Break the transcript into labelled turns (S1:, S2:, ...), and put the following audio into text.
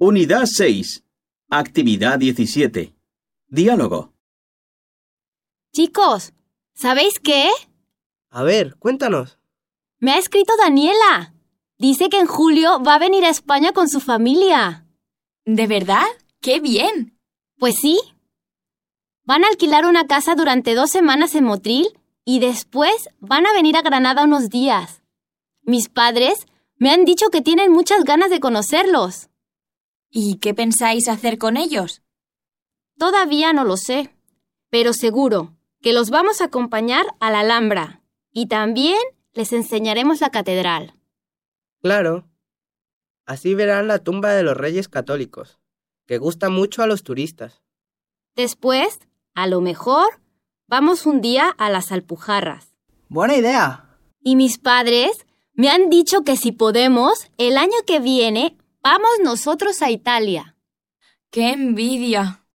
S1: Unidad 6. Actividad 17. Diálogo.
S2: Chicos, ¿sabéis qué?
S3: A ver, cuéntanos.
S2: Me ha escrito Daniela. Dice que en julio va a venir a España con su familia.
S4: ¿De verdad? ¡Qué bien!
S2: Pues sí. Van a alquilar una casa durante 2 semanas en Motril y después van a venir a Granada unos días. Mis padres me han dicho que tienen muchas ganas de conocerlos.
S4: ¿Y qué pensáis hacer con ellos?
S2: Todavía no lo sé, pero seguro que los vamos a acompañar a la Alhambra y también les enseñaremos la catedral.
S3: Claro. Así verán la tumba de los Reyes Católicos, que gusta mucho a los turistas.
S2: Después, a lo mejor, vamos un día a las Alpujarras.
S5: ¡Buena idea!
S2: Y mis padres me han dicho que si podemos, el año que viene, vamos nosotros a Italia.
S4: ¡Qué envidia!